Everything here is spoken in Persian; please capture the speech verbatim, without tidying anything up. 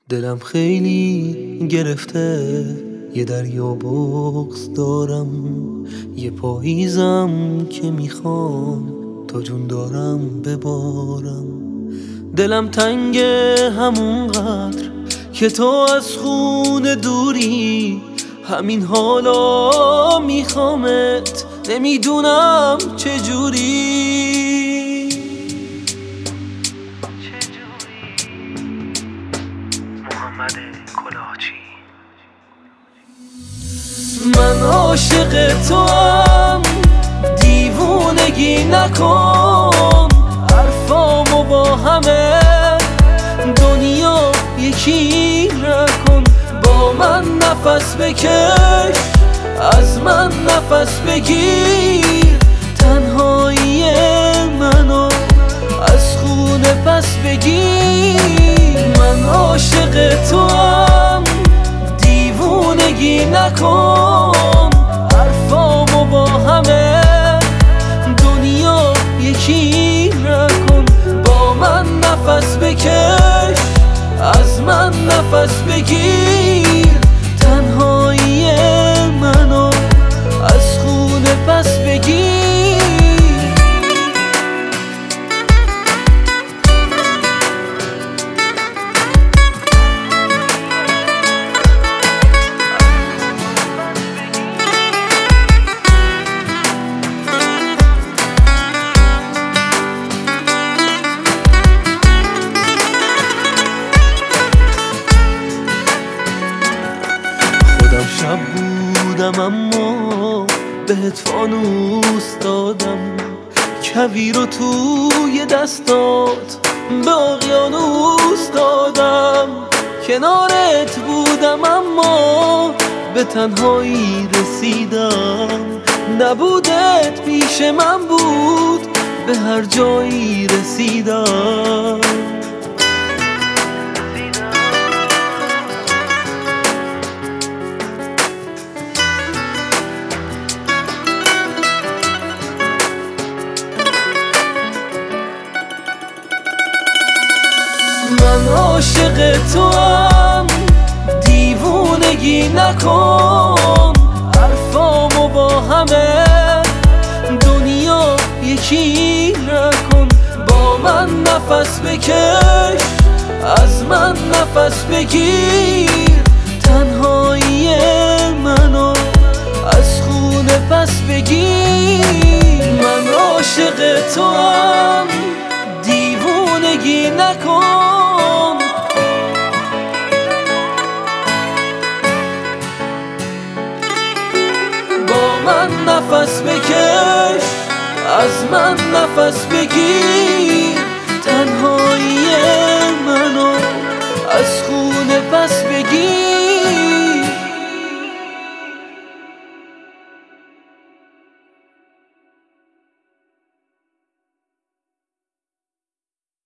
دلم خیلی گرفته، یه دریا بغض دارم، یه پاییزم که میخوام تا جون دارم ببارم. دلم تنگه همونقدر که تو از خون دوری، همین حالا میخوامت، نمیدونم چجوری. من عاشق توام، دیوونگی نکن، حرفامو با همه دنیا یکی نکن. با من نفس بکش، از من نفس بگیر، تنهایی منو از خونه پس بگیر. من عاشق توام، دیوونگی نکن، حرفامو با همه دنیا یکی نکن. با من نفس بکش، از من نفس بگیر، تنهایی منو از خونه پس بگیر. شب بودم اما بهت فانوس دادم، کویر رو توی دستات به اقیانوس دادم. کنارت بودم اما به تنهایی رسیدم، نبودت پیش من بود به هر جایی رسیدم. من عاشق توام، دیوونگی نکن، حرفامو با همه دنیا یکی نکن. با من نفس بکش، از من نفس بگیر، تنهایی منو از خونه پس بگیر. من عاشق توام، دیوونگی نکن، با من نفس بکش، از من نفس بگیر.